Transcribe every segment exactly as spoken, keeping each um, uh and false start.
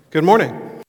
Good morning.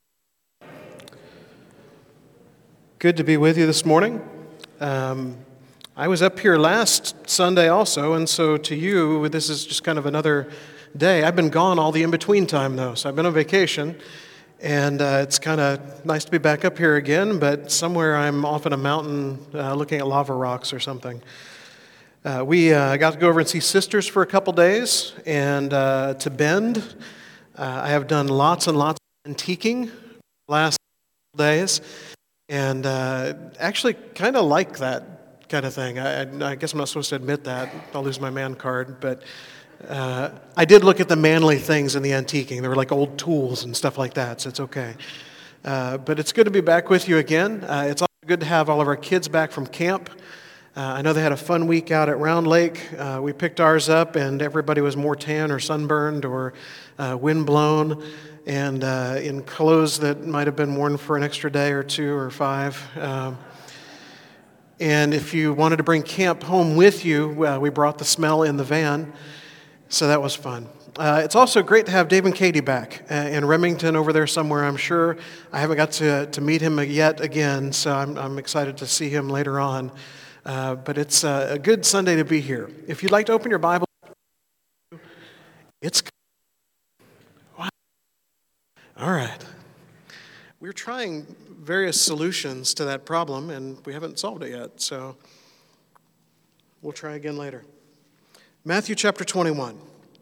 Good to be with you this morning. Um, I was up here last Sunday also, and so to you, this is just kind of another day. I've been gone all the in-between time, though, so I've been on vacation, and uh, it's kind of nice to be back up here again, but somewhere I'm off in a mountain uh, looking at lava rocks or something. Uh, we uh, got to go over and see sisters for a couple days, and uh, to Bend. Uh, I have done lots and lots of antiquing the last couple days, and uh, actually kind of like that kind of thing. I, I guess I'm not supposed to admit that. I'll lose my man card, but uh, I did look at the manly things in the antiquing. There were like old tools and stuff like that, so it's okay. Uh, but it's good to be back with you again. Uh, it's also good to have all of our kids back from camp. Uh, I know they had a fun week out at Round Lake. Uh, we picked ours up, and everybody was more tan or sunburned or uh, windblown, and uh, in clothes that might have been worn for an extra day or two or five. Um, and if you wanted to bring camp home with you, uh, we brought the smell in the van, so that was fun. Uh, it's also great to have Dave and Katie back uh, in Remington over there somewhere, I'm sure. I haven't got to, to meet him yet again, so I'm, I'm excited to see him later on. Uh, but it's uh, a good Sunday to be here. If you'd like to open your Bible, it's wow. All right. We're trying various solutions to that problem, and we haven't solved it yet, so we'll try again later. Matthew chapter twenty-one.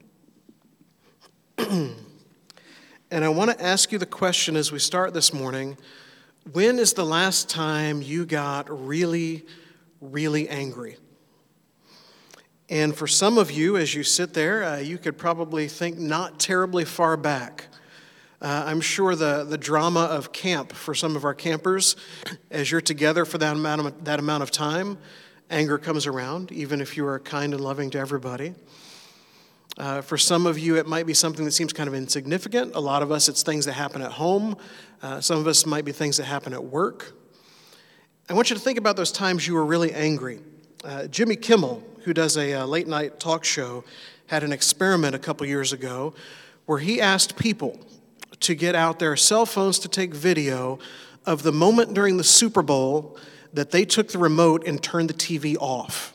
And I want to ask you the question as we start this morning, when is the last time you got really really angry? And for some of you, as you sit there, uh, you could probably think not terribly far back. Uh, I'm sure the, the drama of camp for some of our campers, as you're together for that amount of, that amount of time, anger comes around, even if you are kind and loving to everybody. Uh, for some of you, it might be something that seems kind of insignificant. A lot of us, it's things that happen at home. Uh, some of us might be things that happen at work. I want you to think about those times you were really angry. Uh, Jimmy Kimmel, who does a uh, late-night talk show, had an experiment a couple years ago where he asked people to get out their cell phones to take video of the moment during the Super Bowl that they took the remote and turned the T V off.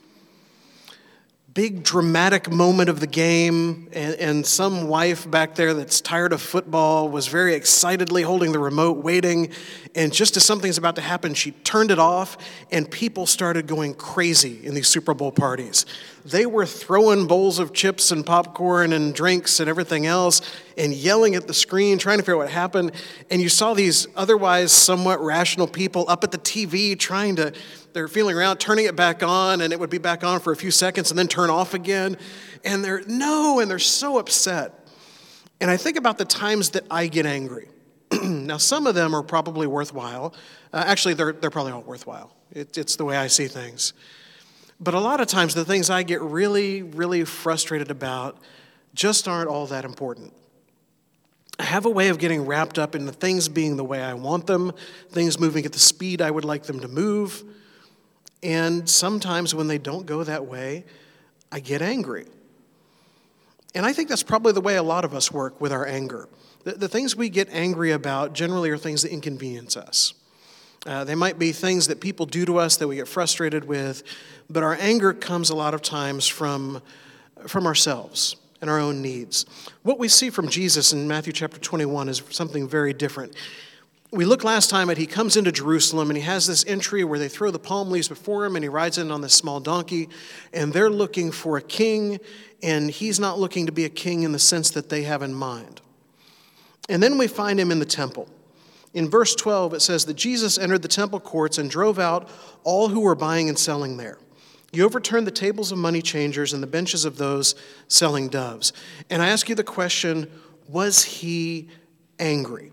Big dramatic moment of the game, and, and some wife back there that's tired of football was very excitedly holding the remote, waiting, and just as something's about to happen, she turned it off, and people started going crazy in these Super Bowl parties. They were throwing bowls of chips and popcorn and drinks and everything else, and yelling at the screen, trying to figure out what happened, and you saw these otherwise somewhat rational people up at the T V trying to They're feeling around, turning it back on, and it would be back on for a few seconds and then turn off again. And they're, no, and they're so upset. And I think about the times that I get angry. Now, some of them are probably worthwhile. Uh, actually, they're, they're probably all worthwhile. It, it's the way I see things. But a lot of times, the things I get really, really frustrated about just aren't all that important. I have a way of getting wrapped up in the things being the way I want them, things moving at the speed I would like them to move. And sometimes when they don't go that way, I get angry. And I think that's probably the way a lot of us work with our anger. The, the things we get angry about generally are things that inconvenience us. Uh, they might be things that people do to us that we get frustrated with, but our anger comes a lot of times from, from ourselves and our own needs. What we see from Jesus in Matthew chapter twenty-one is something very different. We looked last time at he comes into Jerusalem and he has this entry where they throw the palm leaves before him and he rides in on this small donkey, and they're looking for a king, and he's not looking to be a king in the sense that they have in mind. And then we find him in the temple. In verse twelve, it says that Jesus entered the temple courts and drove out all who were buying and selling there. He overturned the tables of money changers and the benches of those selling doves. And I ask you the question, was he angry?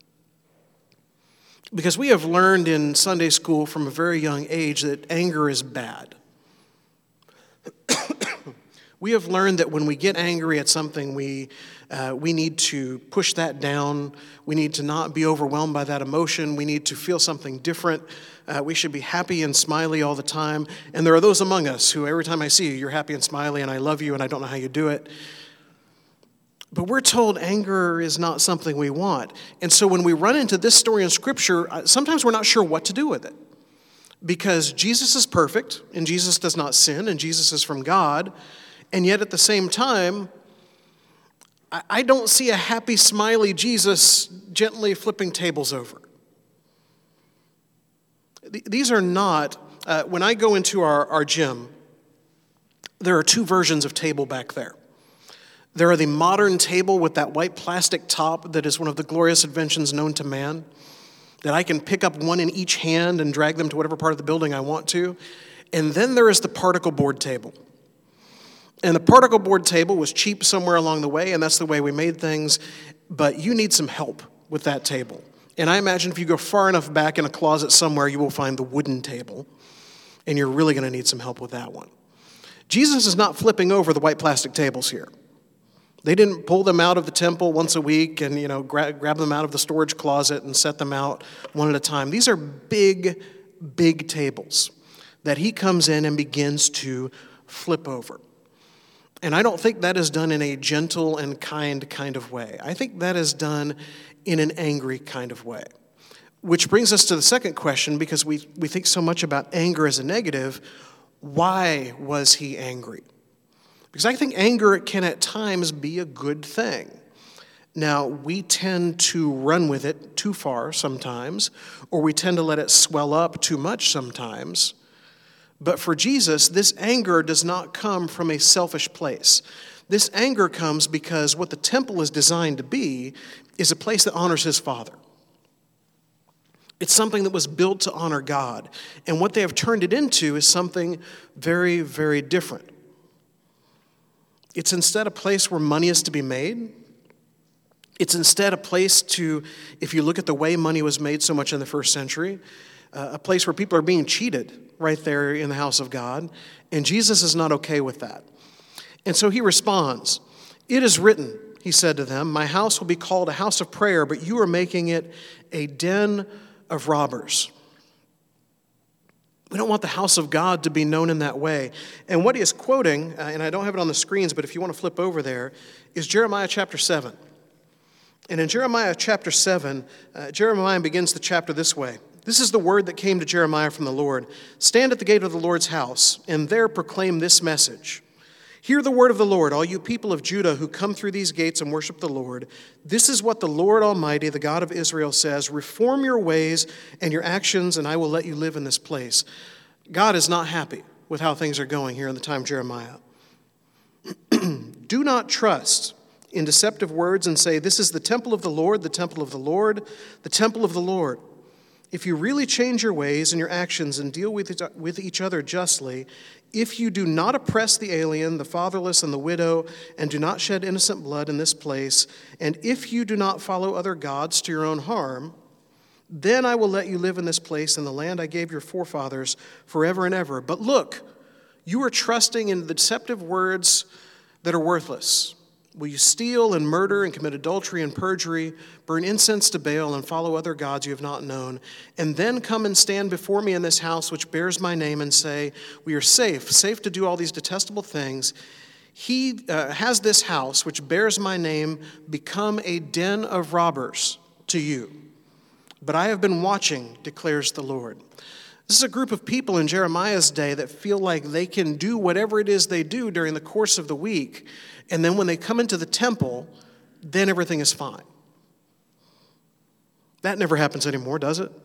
Because we have learned in Sunday school from a very young age that anger is bad. We have learned that when we get angry at something, we uh, we need to push that down. We need to not be overwhelmed by that emotion. We need to feel something different. Uh, we should be happy and smiley all the time. And there are those among us who every time I see you, you're happy and smiley, and I love you, and I don't know how you do it. But we're told anger is not something we want. And so when we run into this story in Scripture, sometimes we're not sure what to do with it. Because Jesus is perfect, and Jesus does not sin, and Jesus is from God. And yet at the same time, I don't see a happy, smiley Jesus gently flipping tables over. These are not, uh, when I go into our, our gym, there are two versions of table back there. There are the modern table with that white plastic top that is one of the glorious inventions known to man, that I can pick up one in each hand and drag them to whatever part of the building I want to. And then there is the particle board table. And the particle board table was cheap somewhere along the way, and that's the way we made things. But you need some help with that table. And I imagine if you go far enough back in a closet somewhere, you will find the wooden table. And you're really going to need some help with that one. Jesus is not flipping over the white plastic tables here. They didn't pull them out of the temple once a week and, you know, grab, grab them out of the storage closet and set them out one at a time. These are big, big tables that he comes in and begins to flip over. And I don't think that is done in a gentle and kind kind of way. I think that is done in an angry kind of way. Which brings us to the second question, because we, we think so much about anger as a negative. Why was he angry? Because I think anger can at times be a good thing. Now, we tend to run with it too far sometimes, or we tend to let it swell up too much sometimes. But for Jesus, this anger does not come from a selfish place. This anger comes because what the temple is designed to be is a place that honors his Father. It's something that was built to honor God. And what they have turned it into is something very, very different. It's instead a place where money is to be made. It's instead a place to, if you look at the way money was made so much in the first century, uh, a place where people are being cheated right there in the house of God. And Jesus is not okay with that. And so he responds, "It is written," he said to them, "my house will be called a house of prayer, but you are making it a den of robbers." We don't want the house of God to be known in that way. And what he is quoting, uh, and I don't have it on the screens, but if you want to flip over there, is Jeremiah chapter seven. And in Jeremiah chapter seven, uh, Jeremiah begins the chapter this way. "This is the word that came to Jeremiah from the Lord. Stand at the gate of the Lord's house, and there proclaim this message. Hear the word of the Lord, all you people of Judah who come through these gates and worship the Lord. This is what the Lord Almighty, the God of Israel, says. Reform your ways and your actions, and I will let you live in this place." God is not happy with how things are going here in the time of Jeremiah. "Do not trust in deceptive words and say, 'This is the temple of the Lord, the temple of the Lord, the temple of the Lord.' If you really change your ways and your actions and deal with with each other justly, if you do not oppress the alien, the fatherless, and the widow, and do not shed innocent blood in this place, and if you do not follow other gods to your own harm, then I will let you live in this place in the land I gave your forefathers forever and ever. But look, you are trusting in the deceptive words that are worthless. Will you steal and murder and commit adultery and perjury, burn incense to Baal and follow other gods you have not known, and then come and stand before me in this house which bears my name and say, 'We are safe, safe to do all these detestable things'? He uh, has this house which bears my name become a den of robbers to you. But I have been watching, declares the Lord." This is a group of people in Jeremiah's day that feel like they can do whatever it is they do during the course of the week, and then when they come into the temple, then everything is fine. That never happens anymore, does it?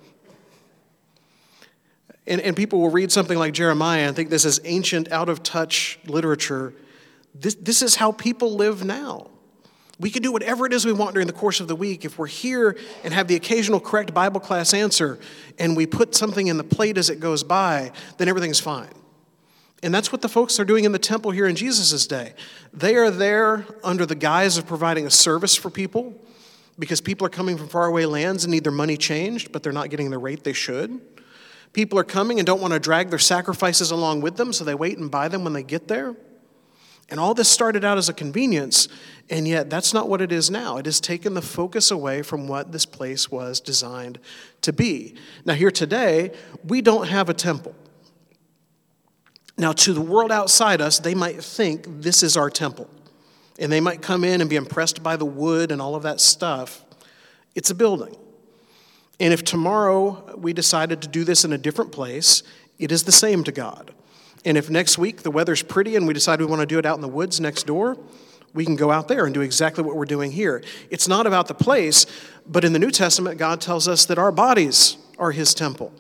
And, and people will read something like Jeremiah and think this is ancient, out-of-touch literature. This, this is how people live now. We can do whatever it is we want during the course of the week. If we're here and have the occasional correct Bible class answer and we put something in the plate as it goes by, then everything's fine. And that's what the folks are doing in the temple here in Jesus' day. They are there under the guise of providing a service for people because people are coming from faraway lands and need their money changed, but they're not getting the rate they should. People are coming and don't want to drag their sacrifices along with them, so they wait and buy them when they get there. And all this started out as a convenience, and yet that's not what it is now. It has taken the focus away from what this place was designed to be. Now here today, we don't have a temple. Now to the world outside us, they might think this is our temple. And they might come in and be impressed by the wood and all of that stuff. It's a building. And if tomorrow we decided to do this in a different place, it is the same to God. And if next week the weather's pretty and we decide we want to do it out in the woods next door, we can go out there and do exactly what we're doing here. It's not about the place, but in the New Testament, God tells us that our bodies are his temple.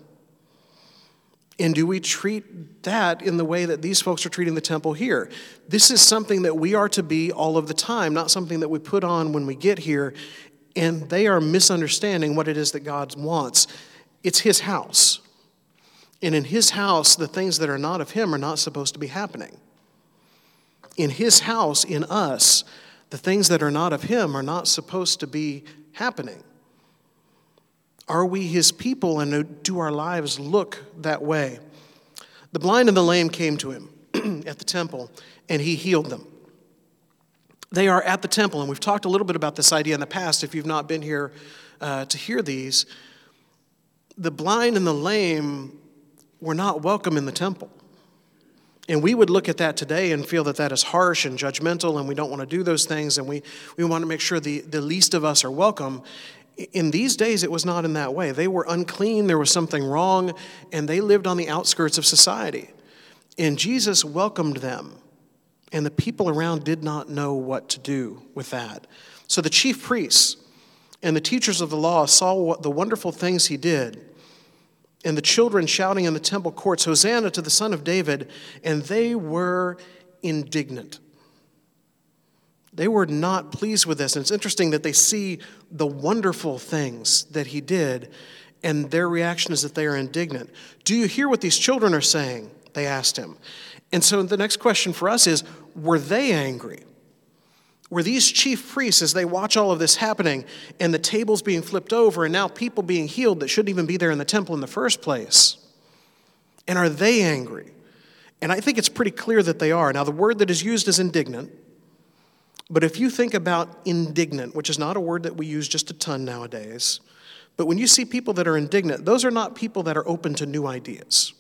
And do we treat that in the way that these folks are treating the temple here? This is something that we are to be all of the time, not something that we put on when we get here, and they are misunderstanding what it is that God wants. It's his house. And in his house, the things that are not of him are not supposed to be happening. In his house, in us, the things that are not of him are not supposed to be happening. Are we his people, and do our lives look that way? The blind and the lame came to him at the temple, and he healed them. They are at the temple, and we've talked a little bit about this idea in the past if you've not been here uh, to hear these. The blind and the lame were not welcome in the temple. And we would look at that today and feel that that is harsh and judgmental, and we don't want to do those things, and we, we want to make sure the, the least of us are welcome. In these days, it was not in that way. They were unclean, there was something wrong, and they lived on the outskirts of society. And Jesus welcomed them, and the people around did not know what to do with that. So the chief priests and the teachers of the law saw what the wonderful things he did, and the children shouting in the temple courts, "Hosanna to the Son of David," and they were indignant. They were not pleased with this. And it's interesting that they see the wonderful things that he did, and their reaction is that they are indignant. "Do you hear what these children are saying?" they asked him. And so the next question for us is, were they angry? Were these chief priests, as they watch all of this happening, and the tables being flipped over, and now people being healed that shouldn't even be there in the temple in the first place, and are they angry? And I think it's pretty clear that they are. Now, the word that is used is indignant. But if you think about indignant, which is not a word that we use just a ton nowadays, but when you see people that are indignant, those are not people that are open to new ideas.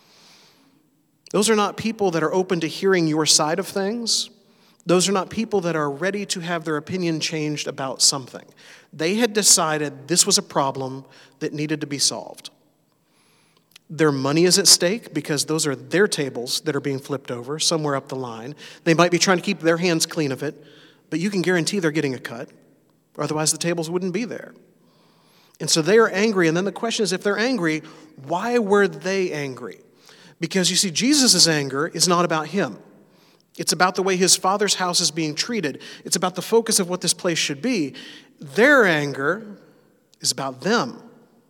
Those are not people that are open to hearing your side of things. Those are not people that are ready to have their opinion changed about something. They had decided this was a problem that needed to be solved. Their money is at stake because those are their tables that are being flipped over somewhere up the line. They might be trying to keep their hands clean of it, but you can guarantee they're getting a cut. Otherwise, the tables wouldn't be there. And so they are angry. And then the question is, if they're angry, why were they angry? Because you see, Jesus' anger is not about him. It's about the way his Father's house is being treated. It's about the focus of what this place should be. Their anger is about them.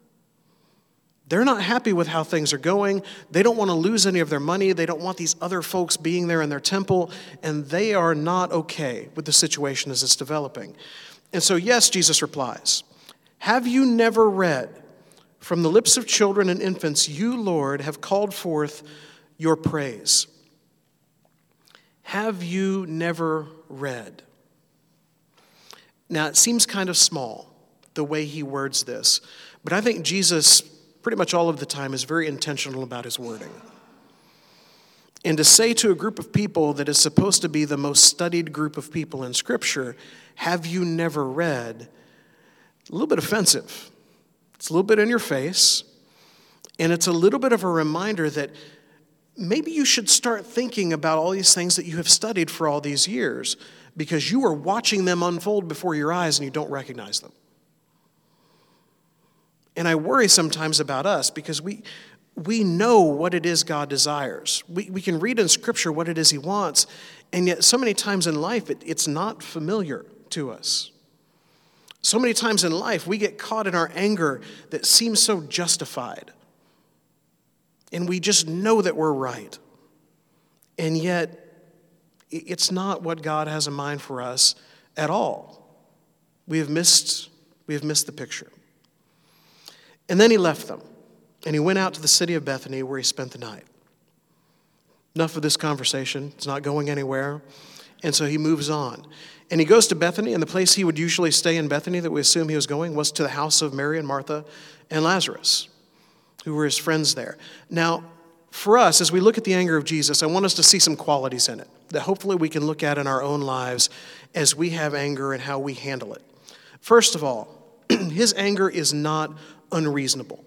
They're not happy with how things are going. They don't want to lose any of their money. They don't want these other folks being there in their temple. And they are not okay with the situation as it's developing. And so, yes, Jesus replies, "Have you never read, from the lips of children and infants, you, Lord, have called forth your praise?" Have you never read? Now, it seems kind of small, the way he words this. But I think Jesus, pretty much all of the time, is very intentional about his wording. And to say to a group of people that is supposed to be the most studied group of people in Scripture, "Have you never read?" a little bit offensive. It's a little bit in your face. And it's a little bit of a reminder that maybe you should start thinking about all these things that you have studied for all these years, because you are watching them unfold before your eyes and you don't recognize them. And I worry sometimes about us because we we know what it is God desires. We, we can read in Scripture what it is he wants, and yet so many times in life it, it's not familiar to us. So many times in life we get caught in our anger that seems so justified. And we just know that we're right. And yet, it's not what God has in mind for us at all. We have missed, we have missed the picture. And then he left them, and he went out to the city of Bethany where he spent the night. Enough of this conversation. It's not going anywhere. And so he moves on. And he goes to Bethany, and the place he would usually stay in Bethany that we assume he was going was to the house of Mary and Martha and Lazarus, who were his friends there. Now, for us, as we look at the anger of Jesus, I want us to see some qualities in it that hopefully we can look at in our own lives as we have anger and how we handle it. First of all, his anger is not unreasonable.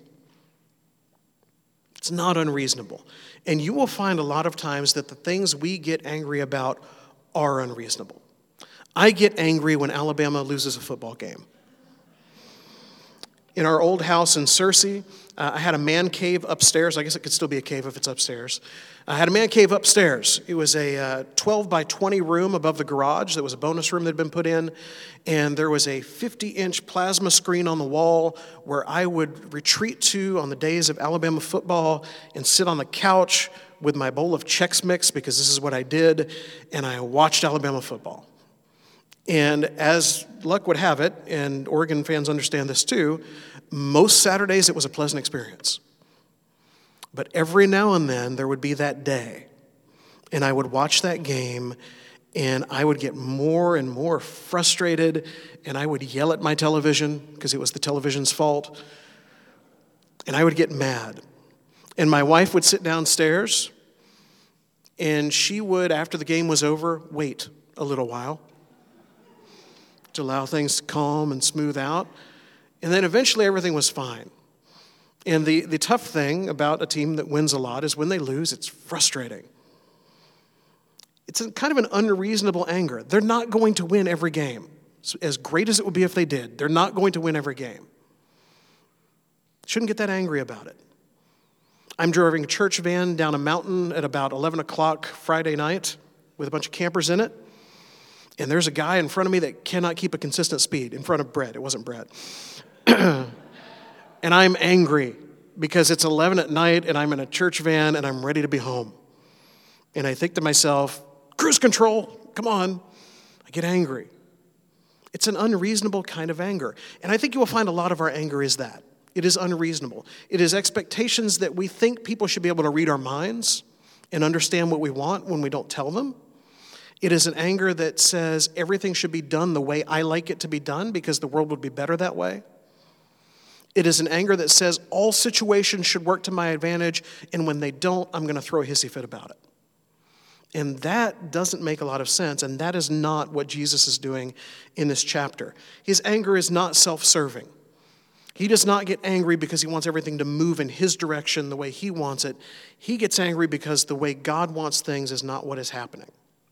It's not unreasonable. And you will find a lot of times that the things we get angry about are unreasonable. I get angry when Alabama loses a football game. In our old house in Searcy, uh, I had a man cave upstairs. I guess it could still be a cave if it's upstairs. I had a man cave upstairs. It was a uh, twelve by twenty room above the garage. There was a bonus room that had been put in, and there was a fifty-inch plasma screen on the wall where I would retreat to on the days of Alabama football and sit on the couch with my bowl of Chex Mix, because this is what I did, and I watched Alabama football. And as luck would have it, and Oregon fans understand this too, most Saturdays it was a pleasant experience. But every now and then there would be that day, and I would watch that game, and I would get more and more frustrated, and I would yell at my television because it was the television's fault, and I would get mad. And my wife would sit downstairs, and she would, after the game was over, wait a little while to allow things to calm and smooth out. And then eventually everything was fine. And the, the tough thing about a team that wins a lot is when they lose, it's frustrating. It's a, kind of an unreasonable anger. They're not going to win every game. So as great as it would be if they did, they're not going to win every game. Shouldn't get that angry about it. I'm driving a church van down a mountain at about eleven o'clock Friday night with a bunch of campers in it. And there's a guy in front of me that cannot keep a consistent speed in front of Brett. It wasn't Brett. And I'm angry because it's eleven at night and I'm in a church van and I'm ready to be home. And I think to myself, cruise control, come on. I get angry. It's an unreasonable kind of anger. And I think you will find a lot of our anger is that. It is unreasonable. It is expectations that we think people should be able to read our minds and understand what we want when we don't tell them. It is an anger that says everything should be done the way I like it to be done because the world would be better that way. It is an anger that says all situations should work to my advantage, and when they don't, I'm going to throw a hissy fit about it. And that doesn't make a lot of sense, and that is not what Jesus is doing in this chapter. His anger is not self-serving. He does not get angry because he wants everything to move in his direction the way he wants it. He gets angry because the way God wants things is not what is happening.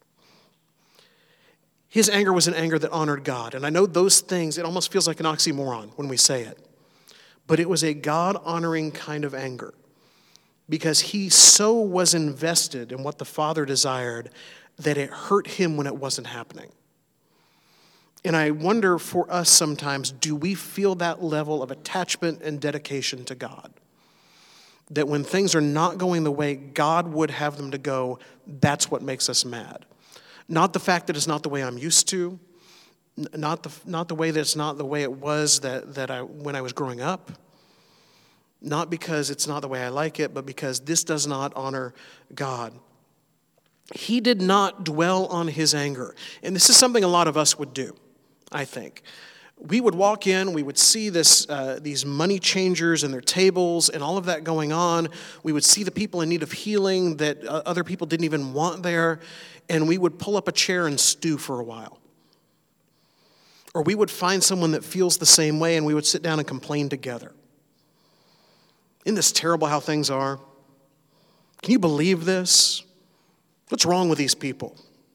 His anger was an anger that honored God. And I know those things, it almost feels like an oxymoron when we say it. But it was a God-honoring kind of anger because he so was invested in what the Father desired that it hurt him when it wasn't happening. And I wonder for us sometimes, do we feel that level of attachment and dedication to God? That when things are not going the way God would have them to go, that's what makes us mad. Not the fact that it's not the way I'm used to, not the not the way that it's not the way it was that, that I when I was growing up, not because it's not the way I like it, but because this does not honor God. He did not dwell on his anger. And this is something a lot of us would do, I think. We would walk in, we would see this, uh, these money changers and their tables and all of that going on. We would see the people in need of healing that uh, other people didn't even want there, and we would pull up a chair and stew for a while. Or we would find someone that feels the same way, and we would sit down and complain together. Isn't this terrible how things are? Can you believe this? What's wrong with these people?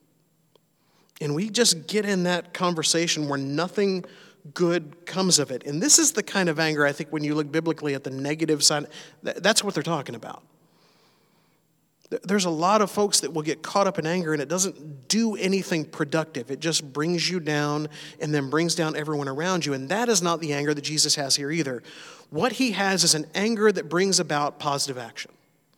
And we just get in that conversation where nothing good comes of it. And this is the kind of anger, I think, when you look biblically at the negative side, that's what they're talking about. There's a lot of folks that will get caught up in anger, and it doesn't do anything productive. It just brings you down and then brings down everyone around you. And that is not the anger that Jesus has here either. What he has is an anger that brings about positive action.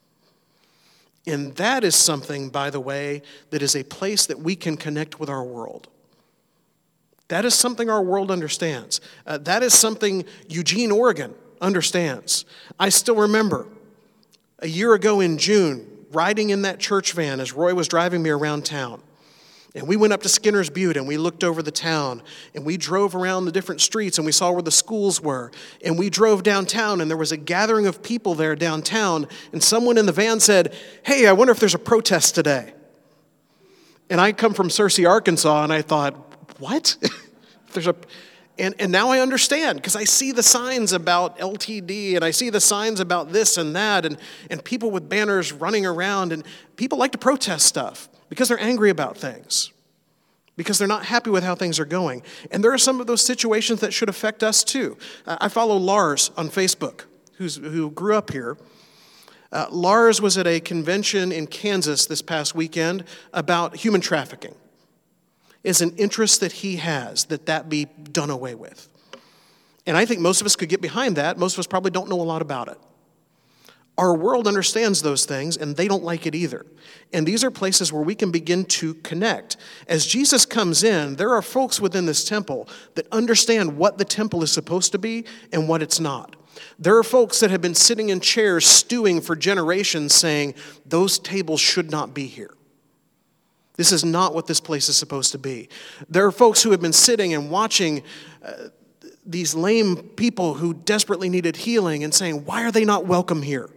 And that is something, by the way, that is a place that we can connect with our world. That is something our world understands. Uh, that is something Eugene, Oregon understands. I still remember a year ago in June, riding in that church van as Roy was driving me around town. And we went up to Skinner's Butte and we looked over the town and we drove around the different streets and we saw where the schools were. And we drove downtown and there was a gathering of people there downtown, and someone in the van said, "Hey, I wonder if there's a protest today." And I come from Searcy, Arkansas, and I thought, what? There's a... And, and now I understand, because I see the signs about L T D and I see the signs about this and that, and, and people with banners running around, and people like to protest stuff because they're angry about things, because they're not happy with how things are going. And there are some of those situations that should affect us too. Uh, I follow Lars on Facebook, who's, who grew up here. Uh, Lars was at a convention in Kansas this past weekend about human trafficking. Is an interest that he has, that that be done away with. And I think most of us could get behind that. Most of us probably don't know a lot about it. Our world understands those things, and they don't like it either. And these are places where we can begin to connect. As Jesus comes in, there are folks within this temple that understand what the temple is supposed to be and what it's not. There are folks that have been sitting in chairs stewing for generations saying, those tables should not be here. This is not what this place is supposed to be. There are folks who have been sitting and watching uh, these lame people who desperately needed healing and saying, why are they not welcome here?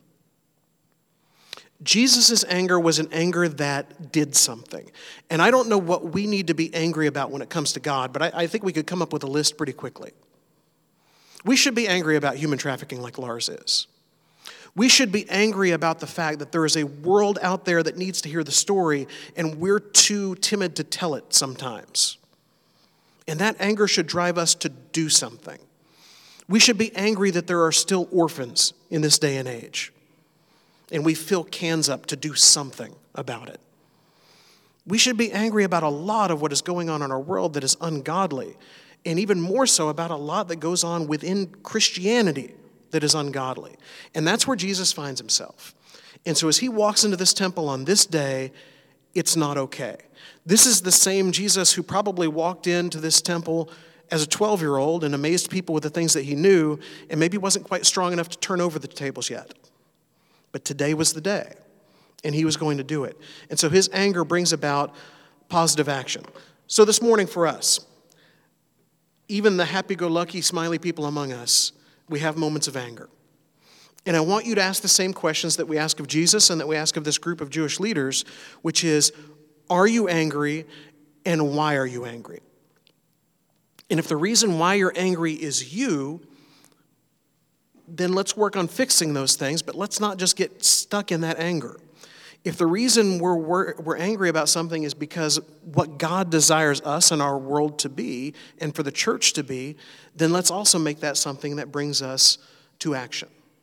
Jesus' anger was an anger that did something. And I don't know what we need to be angry about when it comes to God, but I, I think we could come up with a list pretty quickly. We should be angry about human trafficking like Lars is. We should be angry about the fact that there is a world out there that needs to hear the story, and we're too timid to tell it sometimes. And that anger should drive us to do something. We should be angry that there are still orphans in this day and age, and we fill cans up to do something about it. We should be angry about a lot of what is going on in our world that is ungodly, and even more so about a lot that goes on within Christianity that is ungodly. And that's where Jesus finds himself. And so as he walks into this temple on this day, it's not okay. This is the same Jesus who probably walked into this temple as a twelve-year-old and amazed people with the things that he knew, and maybe wasn't quite strong enough to turn over the tables yet. But today was the day, and he was going to do it. And so his anger brings about positive action. So this morning for us, even the happy-go-lucky, smiley people among us, we have moments of anger. And I want you to ask the same questions that we ask of Jesus and that we ask of this group of Jewish leaders, which is, are you angry, and why are you angry? And if the reason why you're angry is you, then let's work on fixing those things, but let's not just get stuck in that anger. If the reason we're, we're, we're angry about something is because what God desires us and our world to be and for the church to be, then let's also make that something that brings us to action.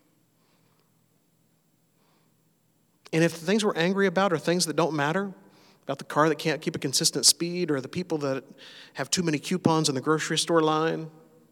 And if the things we're angry about are things that don't matter, about the car that can't keep a consistent speed or the people that have too many coupons in the grocery store line,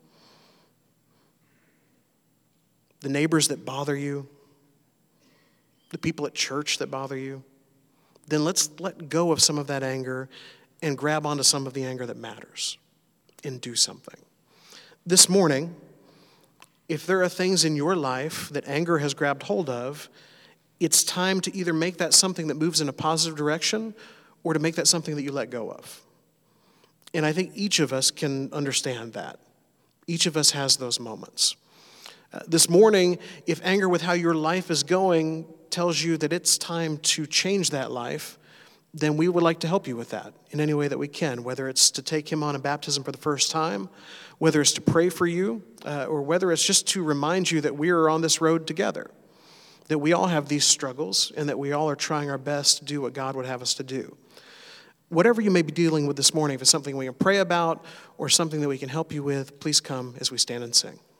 the neighbors that bother you, the people at church that bother you, then let's let go of some of that anger and grab onto some of the anger that matters and do something. This morning, if there are things in your life that anger has grabbed hold of, it's time to either make that something that moves in a positive direction or to make that something that you let go of. And I think each of us can understand that. Each of us has those moments. Uh, this morning, if anger with how your life is going tells you that it's time to change that life, then we would like to help you with that in any way that we can, whether it's to take him on in baptism for the first time, whether it's to pray for you, uh, or whether it's just to remind you that we are on this road together, that we all have these struggles and that we all are trying our best to do what God would have us to do. Whatever you may be dealing with this morning, if it's something we can pray about or something that we can help you with, please come as we stand and sing.